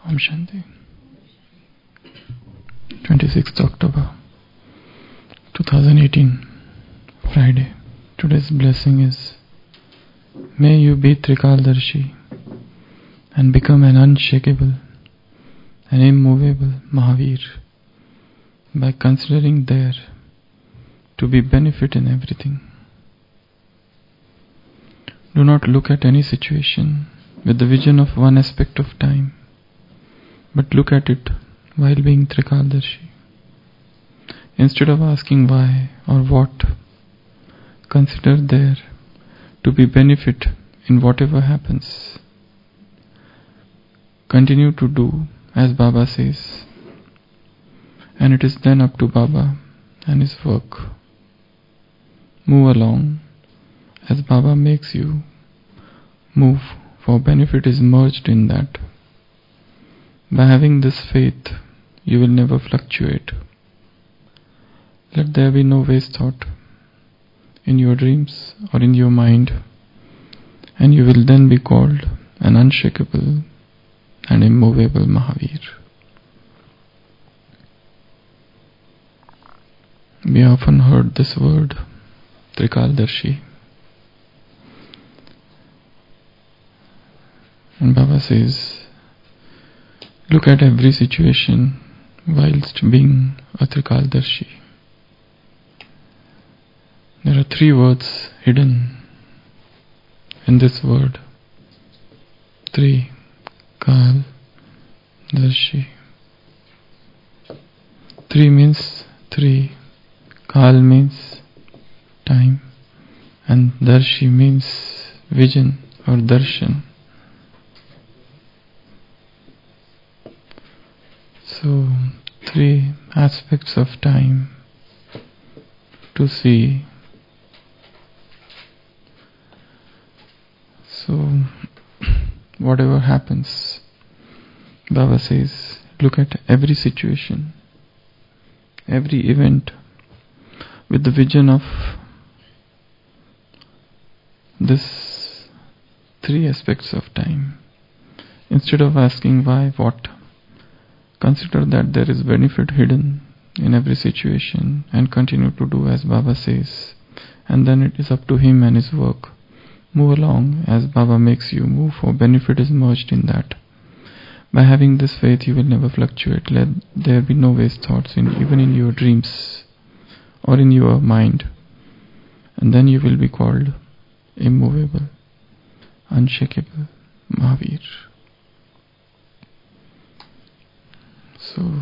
Om Shanti. 26th October 2018, Friday. Today's blessing is, may you be Trikaldarshi and become an unshakable and immovable Mahavir by considering there to be benefit in everything. Do not look at any situation with the vision of one aspect of time, but look at it while being Trikaldarshi. Instead of asking why or what, consider there to be benefit in whatever happens. Continue to do as Baba says, and it is then up to Baba and his work. Move along as Baba makes you move, for benefit is merged in that. By having this faith, you will never fluctuate. Let there be no waste thought in your dreams or in your mind, and you will then be called an unshakable and immovable Mahavir. We often heard this word, Trikaldarshi. And Baba says, look at every situation whilst being a Trikaldarshi. There are three words hidden in this word. Three. Kal, Darshi. Three means three. Kal means time. And Darshi means vision or darshan. So, three aspects of time to see. So, whatever happens, Baba says, look at every situation, every event with the vision of this three aspects of time. Instead of asking why, what, consider that there is benefit hidden in every situation and continue to do as Baba says, and then it is up to him and his work. Move along as Baba makes you move, for benefit is merged in that. By having this faith, you will never fluctuate. Let there be no waste thoughts even in your dreams or in your mind. And then you will be called immovable, unshakable Mahavir. So,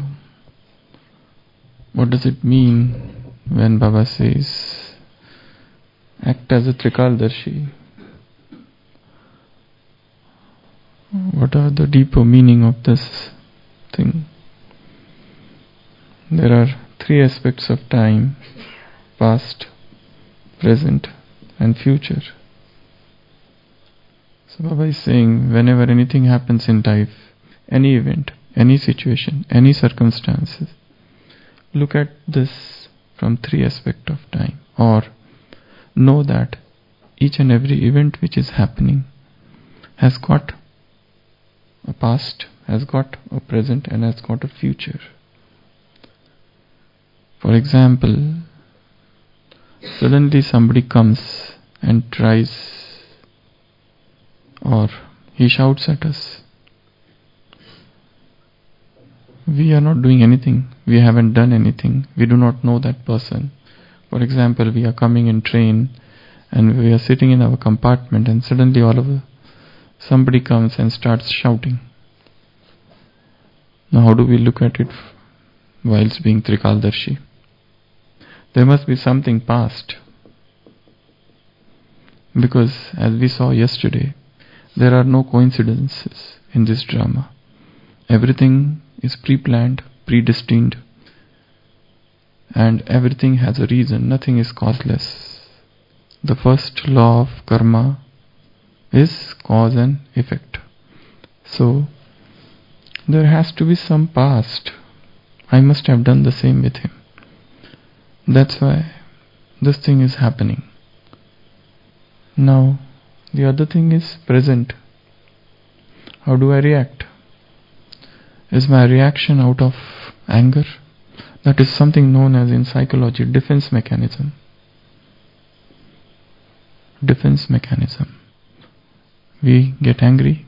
what does it mean when Baba says, act as a Trikaldarshi? What are the deeper meaning of this thing? There are three aspects of time: past, present, and future. So Baba is saying, whenever anything happens in life, any event, any situation, any circumstances, look at this from three aspects of time, or know that each and every event which is happening has got a past, has got a present, and has got a future. For example, suddenly somebody comes and tries, or he shouts at us. We are not doing anything. We haven't done anything. We do not know that person. For example, we are coming in train and we are sitting in our compartment, and suddenly somebody comes and starts shouting. Now how do we look at it whilst being Trikaldarshi? There must be something past. Because as we saw yesterday, there are no coincidences in this drama. Everything is pre-planned, predestined, and everything has a reason. Nothing is causeless. The first law of karma is cause and effect. So, there has to be some past. I must have done the same with him. That's why this thing is happening. Now, the other thing is present. How do I react? is my reaction out of anger. That is something known as in psychology defense mechanism. Defense mechanism. We get angry,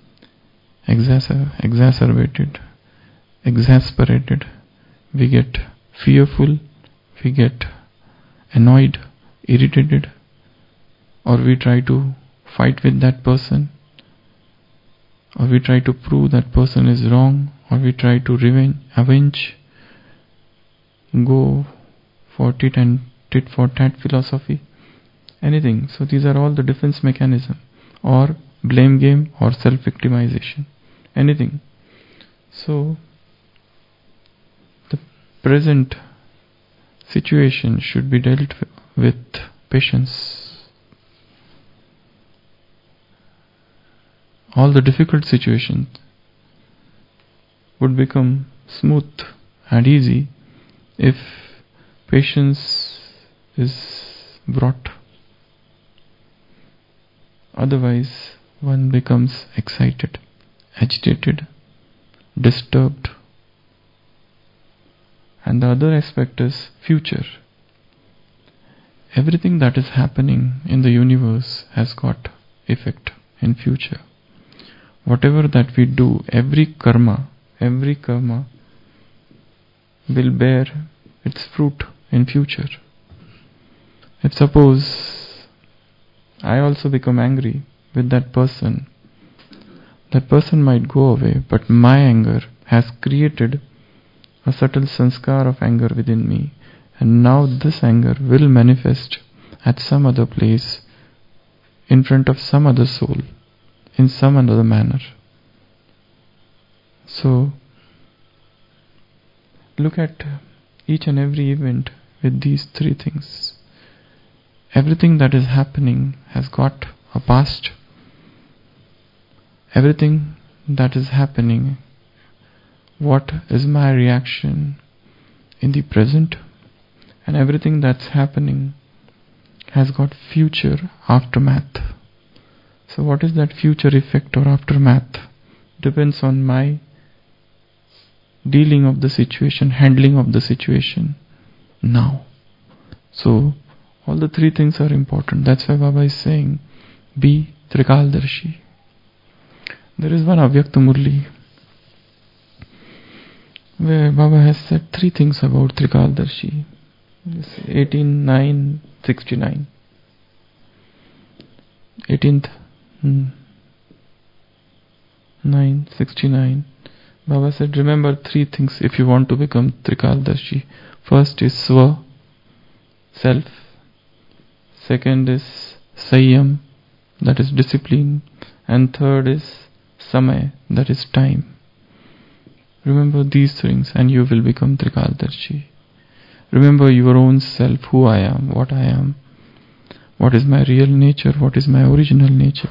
exacerbated, exasperated, we get fearful, we get annoyed, irritated, or we try to fight with that person, or we try to prove that person is wrong, or we try to avenge, go for tit for tat philosophy, anything. So these are all the defense mechanism, or blame game, or self-victimization, anything. So the present situation should be dealt with patience. All the difficult situations would become smooth and easy if patience is brought. Otherwise, one becomes excited, agitated, disturbed. And the other aspect is future. Everything that is happening in the universe has got effect in future. Whatever that we do, every karma will bear its fruit in future. If suppose I also become angry with that person might go away, but my anger has created a subtle sanskar of anger within me, and now this anger will manifest at some other place, in front of some other soul, in some other manner. So look at each and every event with these three things. Everything that is happening has got a past. Everything that is happening, what is my reaction in the present? And everything that's happening has got future aftermath. So what is that future effect or aftermath? Depends on my dealing of the situation, handling of the situation now. So all the three things are important. That's why Baba is saying, be Trikaldarshi. There is one Avyakta Murli where Baba has said three things about Trikaldarshi. 18/9/69. 18th 9/69. Baba said, remember three things if you want to become Trikaldarshi. First is Swa, self. Second is Sanyam, that is discipline. And third is Samay, that is time. Remember these things and you will become Trikaldarshi. Remember your own self, who I am, what is my real nature, what is my original nature.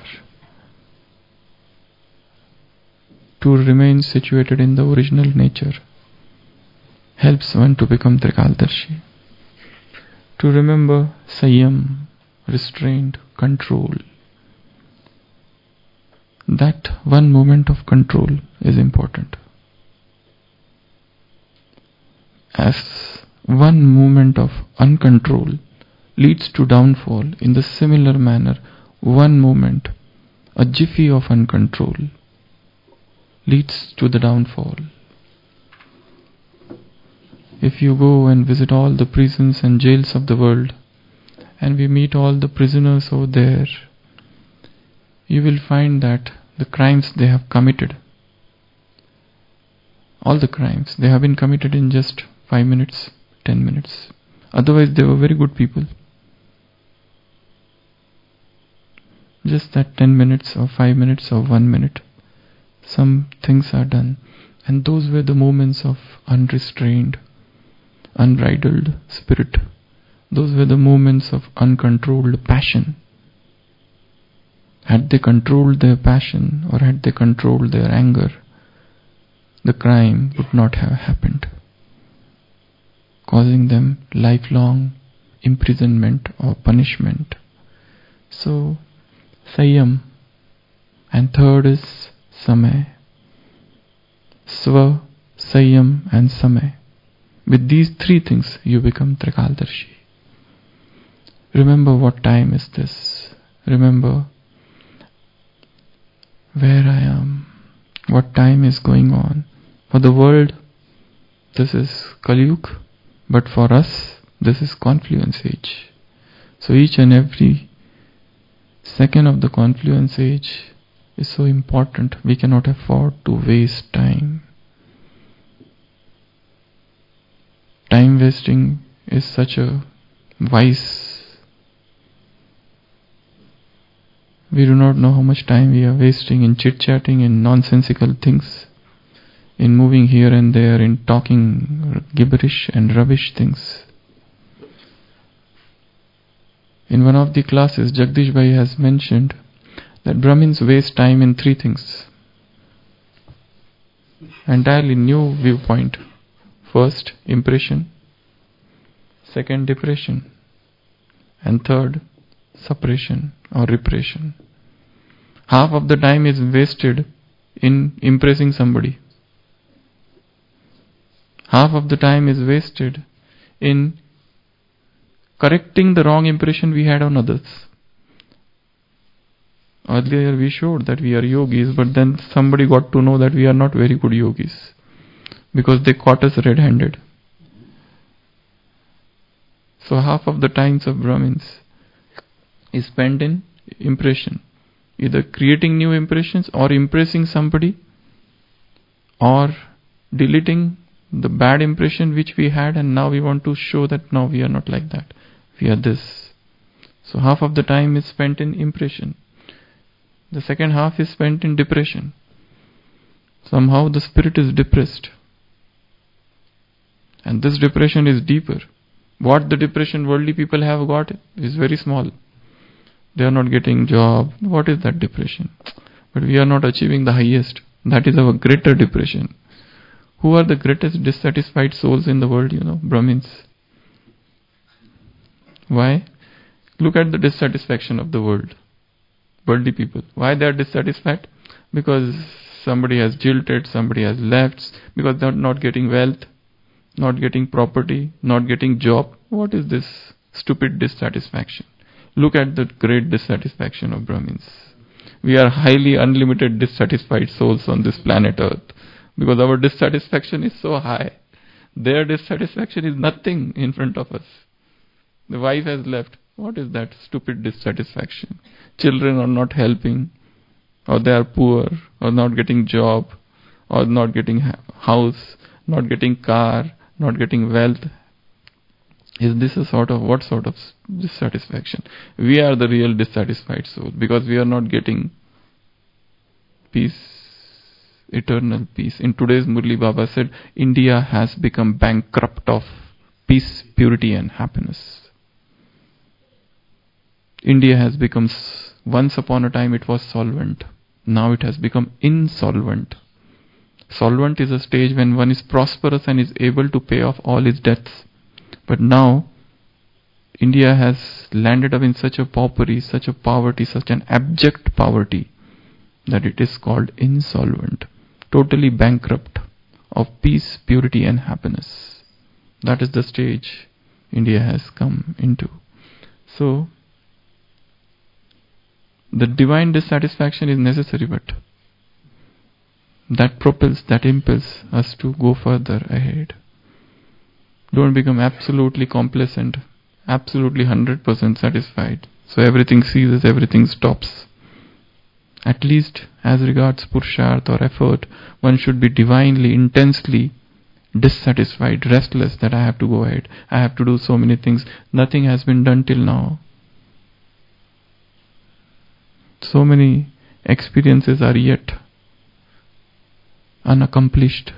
To remain situated in the original nature helps one to become Trikaldarshi. To remember Sanyam, restraint, control. That one moment of control is important. As one moment of uncontrol leads to downfall, in the similar manner, one moment, a jiffy of uncontrol, leads to the downfall. If you go and visit all the prisons and jails of the world, and we meet all the prisoners over there, you will find that the crimes they have committed, all the crimes, they have been committed in just 5 minutes, 10 minutes. Otherwise they were very good people. Just that 10 minutes or 5 minutes or 1 minute, some things are done. And those were the moments of unrestrained, unbridled spirit. Those were the moments of uncontrolled passion. Had they controlled their passion, or had they controlled their anger, the crime would not have happened, causing them lifelong imprisonment or punishment. So, Sanyam. And third is Samay. Swa, Sanyam and Samay. With these three things you become Trikaldarshi. Remember what time is this. Remember where I am. What time is going on. For the world, this is Kali Yuga, but for us, this is Confluence Age. So each and every second of the Confluence Age is so important. We cannot afford to waste time. Time wasting is such a vice. We do not know how much time we are wasting in chit-chatting, in nonsensical things, in moving here and there, in talking gibberish and rubbish things. In one of the classes, Jagdish Bhai has mentioned that Brahmins waste time in three things. Entirely new viewpoint. First, impression. Second, depression. And third, suppression or repression. Half of the time is wasted in impressing somebody. Half of the time is wasted in correcting the wrong impression we had on others. Earlier we showed that we are yogis, but then somebody got to know that we are not very good yogis because they caught us red-handed. So half of the times of Brahmins is spent in impression, either creating new impressions or impressing somebody, or deleting the bad impression which we had, and now we want to show that now we are not like that, we are this. So half of the time is spent in impression. The second half is spent in depression. Somehow the spirit is depressed. And this depression is deeper. What the depression worldly people have got is very small. They are not getting job. What is that depression? But we are not achieving the highest. That is our greater depression. Who are the greatest dissatisfied souls in the world? Brahmins. Why? Look at the dissatisfaction of the world. Worldly people. Why they are dissatisfied? Because somebody has jilted, somebody has left, because they are not getting wealth, not getting property, not getting job. What is this stupid dissatisfaction? Look at the great dissatisfaction of Brahmins. We are highly unlimited dissatisfied souls on this planet Earth because our dissatisfaction is so high. Their dissatisfaction is nothing in front of us. The wife has left. What is that stupid dissatisfaction? Children are not helping, or they are poor, or not getting job, or not getting house, not getting car, not getting wealth. Is this what sort of dissatisfaction? We are the real dissatisfied soul because we are not getting peace, eternal peace. In today's Murli Baba said, India has become bankrupt of peace, purity and happiness. India has become, once upon a time it was solvent. Now it has become insolvent. Solvent is a stage when one is prosperous and is able to pay off all his debts. But now, India has landed up in such a paupery, such a poverty, such an abject poverty, that it is called insolvent. Totally bankrupt of peace, purity and happiness. That is the stage India has come into. So, the divine dissatisfaction is necessary, but that propels, that impels us to go further ahead. Don't become absolutely complacent, absolutely 100% satisfied. So everything ceases, everything stops. At least as regards Purusharth or effort, one should be divinely, intensely dissatisfied, restless that I have to go ahead. I have to do so many things. Nothing has been done till now. So many experiences are yet unaccomplished.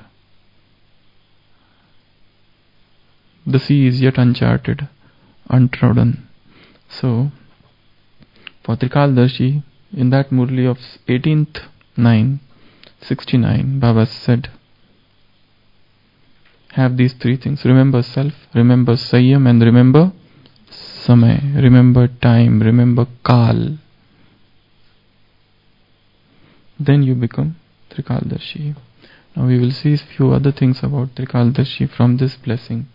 The sea is yet uncharted, untrodden. So, for Trikaldarshi, in that Murli of 18th 969, Baba said, have these three things. Remember self, remember Sanyam, and remember Samay. Remember time, remember Kal. Then you become Trikaldarshi. Now we will see a few other things about Trikaldarshi from this blessing.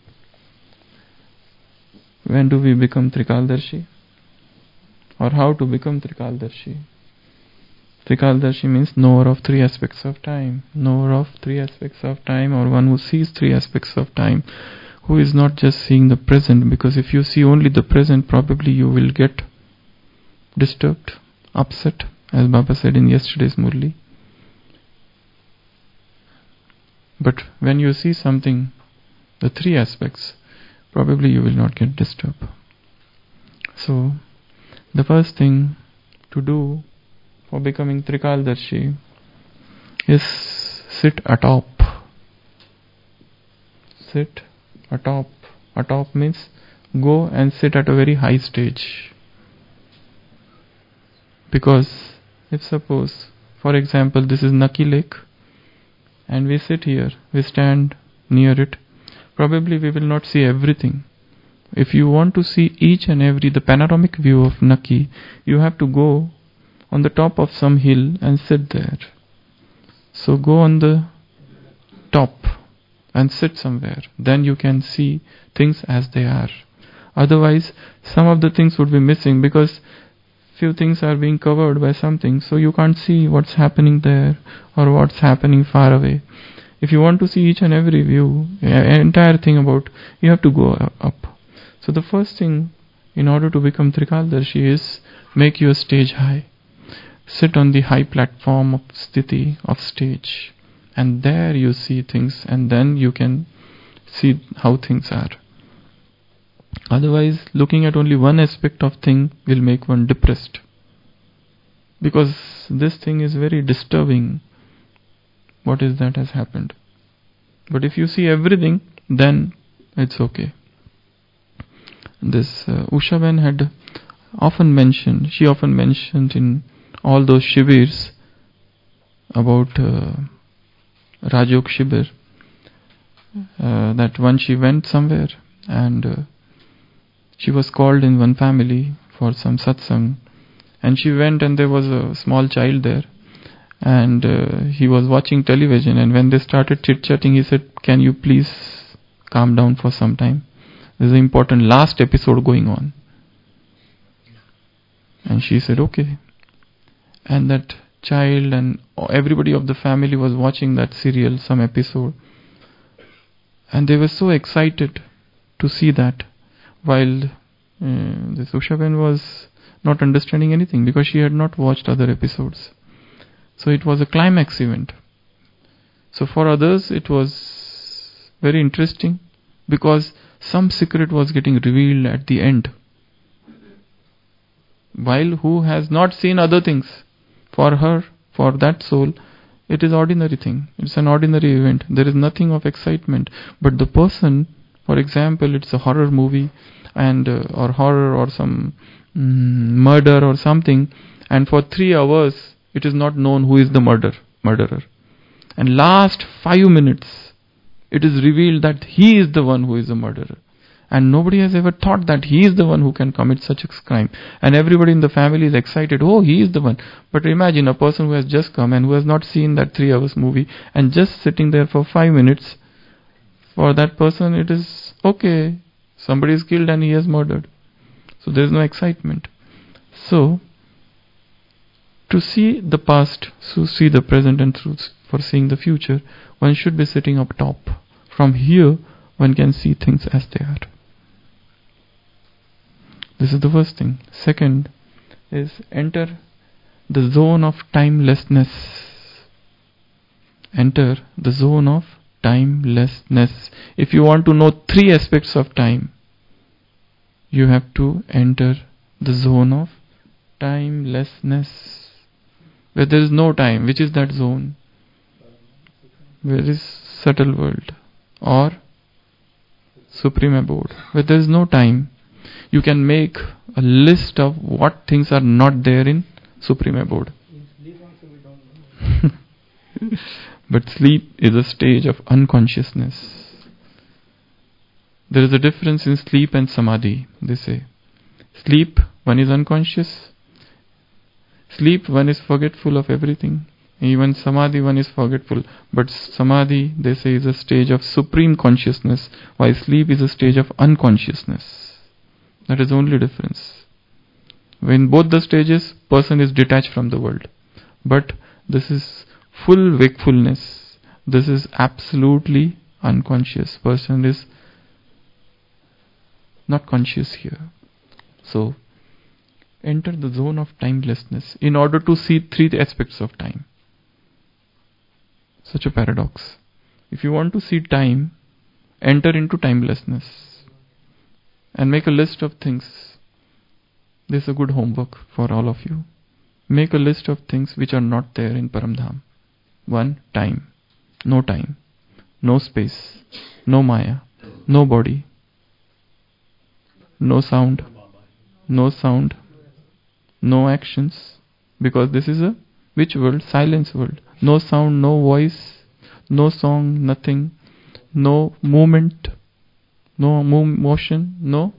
When do we become Trikaldarshi? Or how to become Trikaldarshi? Trikaldarshi means knower of three aspects of time. Knower of three aspects of time, or one who sees three aspects of time, who is not just seeing the present, because if you see only the present, probably you will get disturbed, upset, as Baba said in yesterday's Murli. But when you see something, the three aspects, probably you will not get disturbed. So, the first thing to do for becoming Trikaldarshi is sit atop. Sit atop. Atop means go and sit at a very high stage. Because if suppose, for example, this is Naki Lake, and we sit here, we stand near it, probably we will not see everything. If you want to see each and every, the panoramic view of Naki, you have to go on the top of some hill and sit there. So go on the top and sit somewhere. Then you can see things as they are. Otherwise, some of the things would be missing because few things are being covered by something, so you can't see what's happening there or what's happening far away. If you want to see each and every view, entire thing about, you have to go up. So the first thing in order to become Trikaldarshi is make your stage high. Sit on the high platform of sthiti, of stage, and there you see things, and then you can see how things are. Otherwise, looking at only one aspect of thing will make one depressed. Because this thing is very disturbing. What is that has happened? But if you see everything, then it's okay. This Ushaben had often mentioned, she often mentioned in all those shivirs about Rajyog Shibir, that once she went somewhere and she was called in one family for some satsang, and she went and there was a small child there, and he was watching television, and when they started chit-chatting, he said, "Can you please calm down for some time? There's an important last episode going on." And she said, "Okay." And that child and everybody of the family was watching that serial, some episode, and they were so excited to see that, while this Ushaben was not understanding anything because she had not watched other episodes. So it was a climax event. So for others it was very interesting because some secret was getting revealed at the end. While who has not seen other things, for her, for that soul, it is ordinary thing. It's an ordinary event. There is nothing of excitement. But the person, for example, it's a horror movie and or horror or some murder or something, and for 3 hours it is not known who is the murderer. And last 5 minutes it is revealed that he is the one who is the murderer. And nobody has ever thought that he is the one who can commit such a crime. And everybody in the family is excited, oh, he is the one. But imagine a person who has just come and who has not seen that 3 hours movie and just sitting there for 5 minutes. For that person it is okay. Somebody is killed and he has murdered. So there is no excitement. So, to see the past, to see the present, and for seeing the future, one should be sitting up top. From here, one can see things as they are. This is the first thing. Second is enter the zone of timelessness. Enter the zone of timelessness. If you want to know 3 aspects of time, you have to enter the zone of timelessness. Where there is no time. Which is that zone? Where is subtle world or supreme abode? Where there is no time. You can make a list of what things are not there in supreme abode. But sleep is a stage of unconsciousness. There is a difference in sleep and samadhi, they say. Sleep, one is unconscious. Sleep, one is forgetful of everything. Even Samadhi one is forgetful. But Samadhi, they say, is a stage of supreme consciousness, while sleep is a stage of unconsciousness. That is the only difference. In both the stages, person is detached from the world. But this is full wakefulness. This is absolutely unconscious. Person is not conscious here. So, enter the zone of timelessness in order to see three aspects of time. Such a paradox. If you want to see time, enter into timelessness and make a list of things. This is a good homework for all of you. Make a list of things which are not there in Paramdham. 1. Time. No time. No space. No Maya. No body. No sound. No sound. No actions. Because this is a which world? Silence world. No sound, no voice, no song, nothing. No movement. No motion. No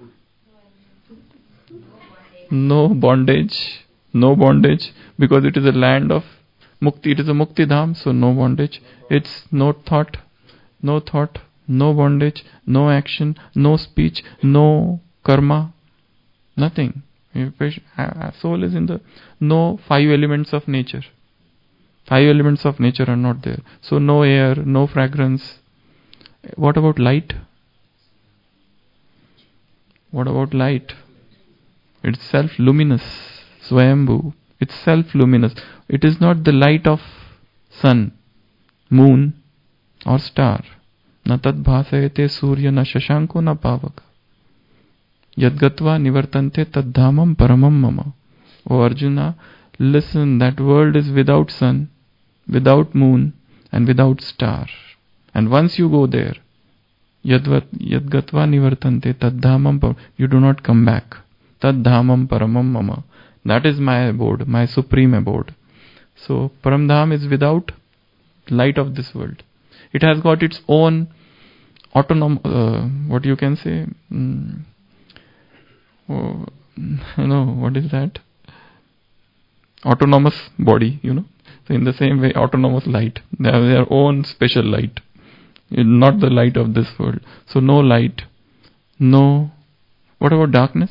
bondage. No bondage, because it is a land of Mukti. It is a Mukti Dham, so no bondage. It's no thought, no bondage, no action, no speech, no karma, nothing. Soul is in the no 5 elements of nature. 5 elements of nature are not there. So no air, no fragrance. What about light? What about light? It's self-luminous. Swayambhu. It's self-luminous. It is not the light of sun, moon or star. Na tad bhasayate surya na shashanko na pavaka. Yadgatva nivartante tad dhamam paramam mama. O Arjuna, listen, that world is without sun, without moon and without star. And once you go there, Yadgatva nivartante tad dhamam paramam, you do not come back. Tad dhamam paramam mama. That is my abode, my supreme abode. So Paramdham is without light of this world. It has got its own autonomous, what you can say, what is that? Autonomous body, So in the same way, autonomous light. They have their own special light. Not the light of this world. So no light. No. What about darkness?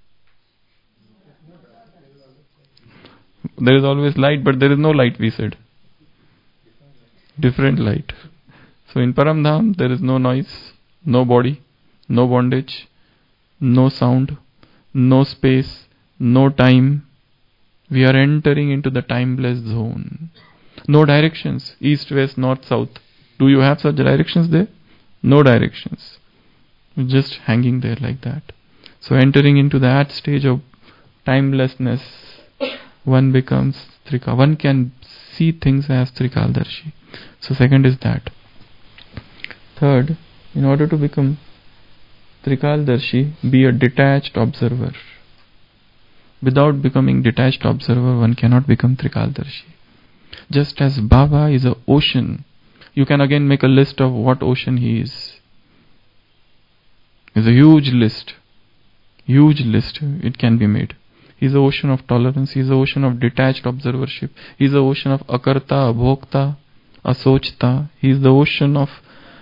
There is always light, but there is no light, we said. Different light. So in Paramdham, there is no noise, no body, no bondage, no sound, no space, no time. We are entering into the timeless zone. No directions, east, west, north, south. Do you have such directions there? No directions. Just hanging there like that. So entering into that stage of timelessness, one becomes Trikal. One can see things as Trikaldarshi. So second is that. Third, in order to become Trikaldarshi, be a detached observer. Without becoming detached observer, one cannot become Trikaldarshi. Just as Baba is an ocean, you can again make a list of what ocean he is. It's a huge list. Huge list it can be made. He's the ocean of tolerance. He's the ocean of detached observership. He's the ocean of akarta, abhokta, asochta. He's the ocean of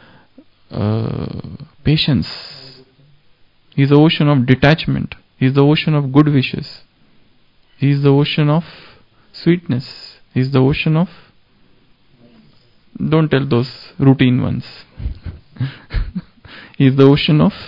patience. He's the ocean of detachment. He's the ocean of good wishes. He's the ocean of sweetness. He's the ocean of... Don't tell those routine ones. He's the ocean of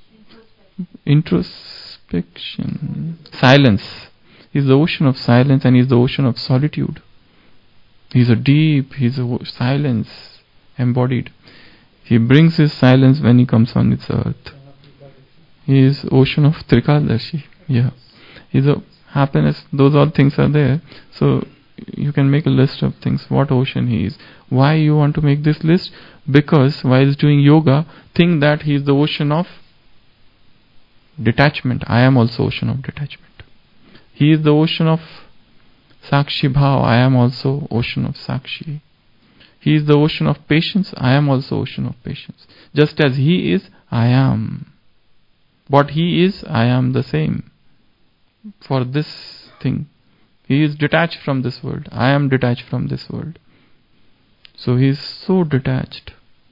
introspection. Silence. He's the ocean of silence and he's the ocean of solitude. He's a silence embodied. He brings his silence when he comes on this earth. He is ocean of Trikaldarshi. Yeah. He's a happiness. Those all things are there. So you can make a list of things. What ocean he is. Why you want to make this list? Because while doing yoga, think that he is the ocean of detachment. I am also ocean of detachment. He is the ocean of Sakshi Bhav. I am also ocean of Sakshi. He is the ocean of patience. I am also ocean of patience. Just as he is, I am. What he is, I am the same. For this thing, He is detached from this world. I am detached from this world. So he is so detached.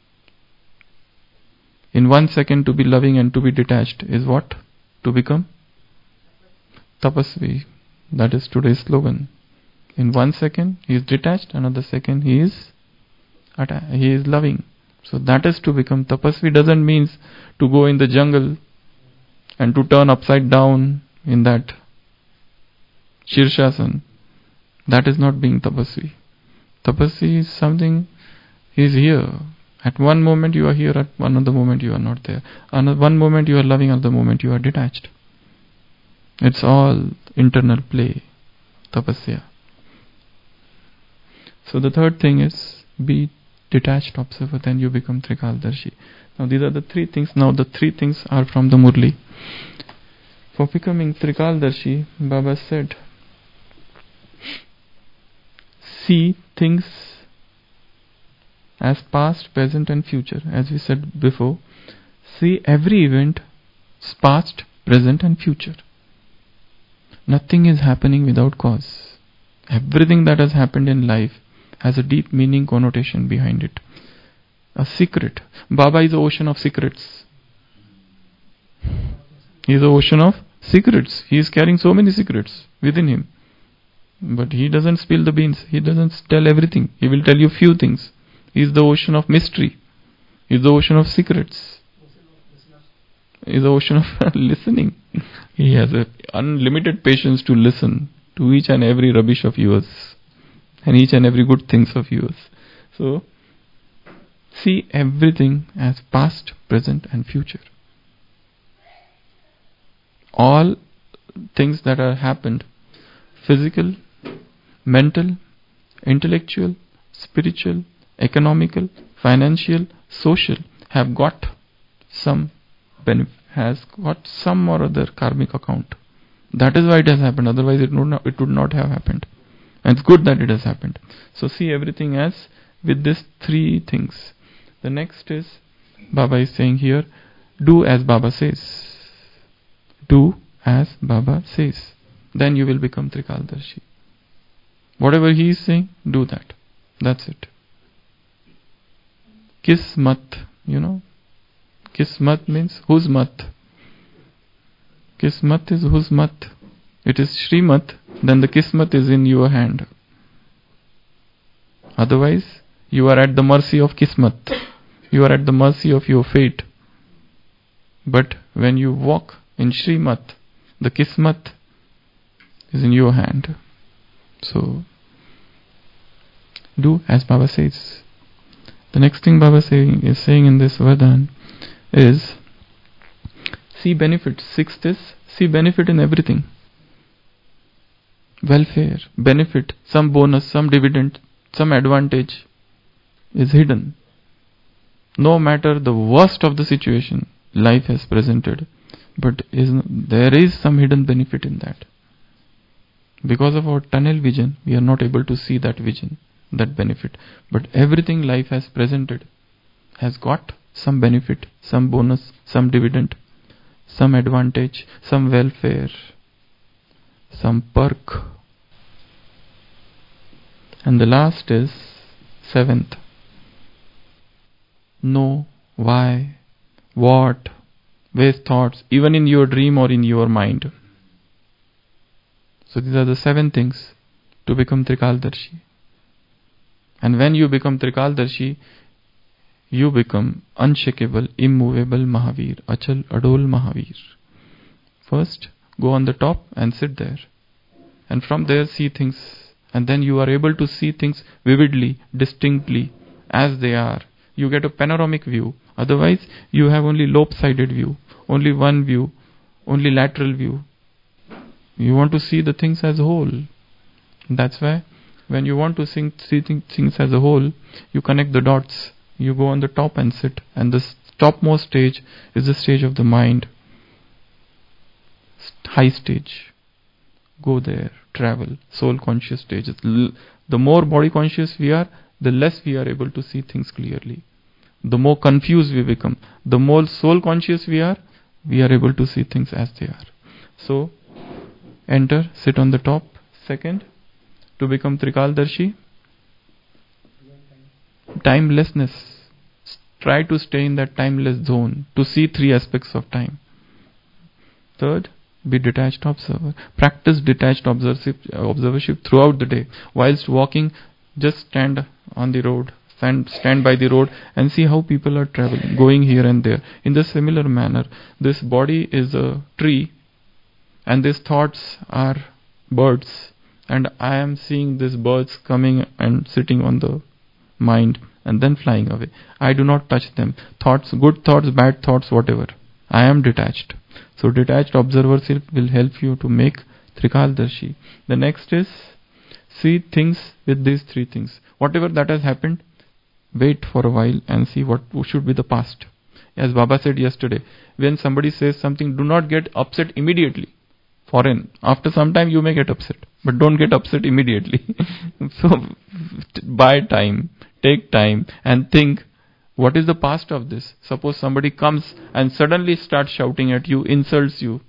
In 1 second, to be loving and to be detached is what? To become tapasvi. That is today's slogan. In 1 second, he is detached. Another second, he is loving. So that is to become tapasvi. Doesn't mean to go in the jungle and to turn upside down in that Shirshasana. That is not being tapasvi. Tapasvi is something, he is here. At one moment you are here, at another moment you are not there. One moment you are loving, another moment you are detached. It's all internal play, tapasya. So the third thing is, be detached observer, then you become Trikaldarshi. Now these are the three things. Now the three things are from the Murli. For becoming Trikaldarshi, Baba said, see things as past, present and future. As we said before, see every event as past, present and future. Nothing is happening without cause. Everything that has happened in life has a deep meaning connotation behind it. A secret. Baba is the ocean of secrets. He is the ocean of secrets. He is carrying so many secrets within him. But he doesn't spill the beans. He doesn't tell everything. He will tell you few things. He is the ocean of mystery. He is the ocean of secrets. He is the ocean of listening. He has an unlimited patience to listen to each and every rubbish of yours and each and every good things of yours. So, see everything as past, present and future. All things that are happened, physical, mental, intellectual, spiritual, economical, financial, social, have got some benefit, has got some or other karmic account. That is why it has happened. Otherwise it would not have happened. And it's good that it has happened. So see everything as with these three things. The next is, Baba is saying here, do as Baba says. Do as Baba says. Then you will become Trikaldarshi. Whatever he is saying, do that. That's it. Kismat, Kismat means whose mat? Kismat is whose mat? It is Shrimat, then the Kismat is in your hand. Otherwise, you are at the mercy of Kismat. You are at the mercy of your fate. But when you walk in Shrimat, the Kismat is in your hand. So, do as Baba says. The next thing Baba is saying in this Vardhan is, see benefit. Sixth is, see benefit in everything. Welfare, benefit, some bonus, some dividend, some advantage is hidden. No matter the worst of the situation life has presented, but there is some hidden benefit in that. Because of our tunnel vision, we are not able to see that vision, that benefit. But everything life has presented has got some benefit, some bonus, some dividend, some advantage, some welfare, some perk. And the last is seventh. Know why, what, waste thoughts, even in your dream or in your mind. So these are the 7 things to become Trikaldarshi. And when you become Trikaldarshi, you become unshakable, immovable Mahavir, Achal, Adol Mahavir. First, go on the top and sit there. And from there see things. And then you are able to see things vividly, distinctly, as they are. You get a panoramic view. Otherwise, you have only lopsided view, only one view, only lateral view. You want to see the things as a whole. That's why when you want to see things as a whole, you connect the dots. You go on the top and sit. And the topmost stage is the stage of the mind. High stage. Go there, travel, soul conscious stages. The more body conscious we are, the less we are able to see things clearly. The more confused we become. The more soul conscious we are able to see things as they are. So, enter, sit on the top, Second, to become Trikaldarshi, timelessness. Try to stay in that timeless zone to see three aspects of time. Third, be detached observer. Practice detached observership throughout the day. Whilst walking, just stand on the road, stand by the road and see how people are traveling, going here and there. In the similar manner, this body is a tree and these thoughts are birds, and I am seeing these birds coming and sitting on the mind and then flying away. I do not touch them. Thoughts, good thoughts, bad thoughts, whatever. I am detached. So detached observership will help you to make Trikaldarshi. The next is see things with these three things. Whatever that has happened, wait for a while and see what should be the past. As Baba said yesterday, when somebody says something, do not get upset immediately. Foreign. After some time you may get upset, but don't get upset immediately. So buy time, take time and think, what is the past of this? Suppose somebody comes and suddenly starts shouting at you, insults you.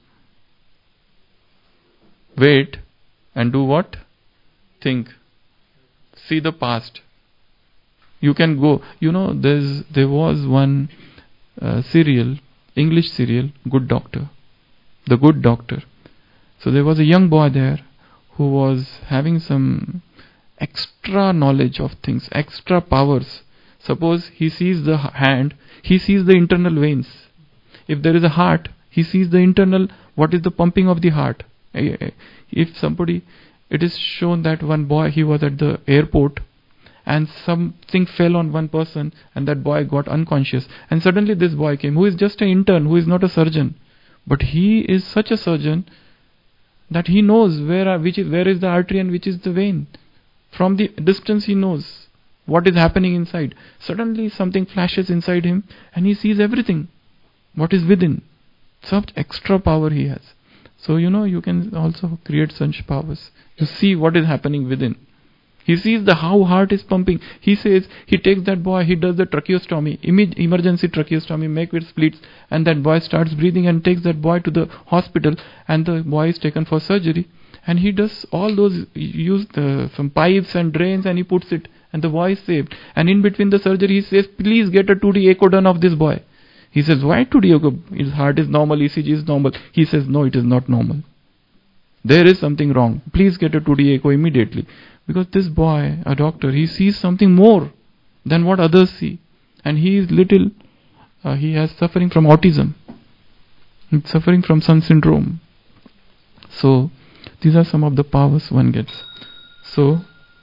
Wait and do what? Think. See the past. You can go. There was one serial, English serial, Good Doctor. The Good Doctor. So there was a young boy there who was having some extra knowledge of things, extra powers. Suppose he sees the hand, he sees the internal veins. If there is a heart, he sees the internal, what is the pumping of the heart. If somebody, it is shown that one boy, he was at the airport and something fell on one person and that boy got unconscious. And suddenly this boy came, who is just an intern, who is not a surgeon. But he is such a surgeon that he knows where is the artery and which is the vein. From the distance he knows what is happening inside. Suddenly something flashes inside him and he sees everything, what is within. Such extra power he has. So you can also create such powers. You see what is happening within. He sees how heart is pumping. He says, he takes that boy, he does the tracheostomy, emergency tracheostomy, make it splits, and that boy starts breathing and takes that boy to the hospital, and the boy is taken for surgery. And he does all those, some pipes and drains, and he puts it, and the boy is saved. And in between the surgery, he says, please get a 2D echo done of this boy. He says, why 2D echo? His heart is normal, ECG is normal. He says, no, it is not normal. There is something wrong. Please get a 2D echo immediately. Because this boy, a doctor, he sees something more than what others see. And he is he has suffering from autism. He's suffering from some syndrome. So, these are some of the powers one gets. So,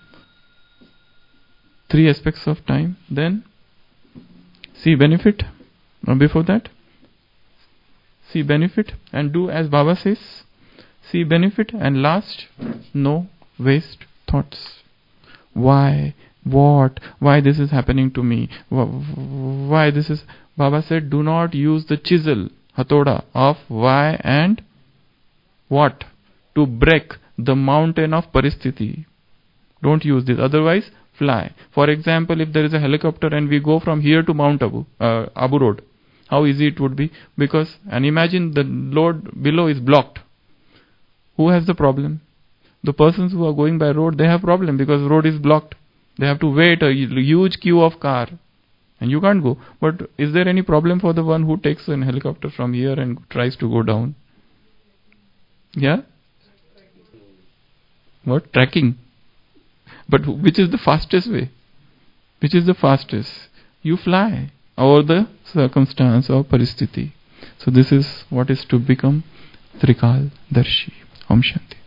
three aspects of time. Then, see benefit. Before that, see benefit and do as Baba says. See benefit and last, no waste thoughts. Why? What? Why this is happening to me? Why this is... Baba said, do not use the chisel, hatoda, of why and what to break the mountain of paristhiti. Don't use this. Otherwise, fly. For example, if there is a helicopter and we go from here to Mount Abu Road, how easy it would be? And imagine the road below is blocked. Who has the problem? The persons who are going by road, they have problem because road is blocked. They have to wait a huge queue of car and you can't go. But is there any problem for the one who takes an helicopter from here and tries to go down? Yeah? What? Tracking. But which is the fastest way? Which is the fastest? You fly over the circumstance or paristhiti. So this is what is to become Trikaldarshi. Om Shanti.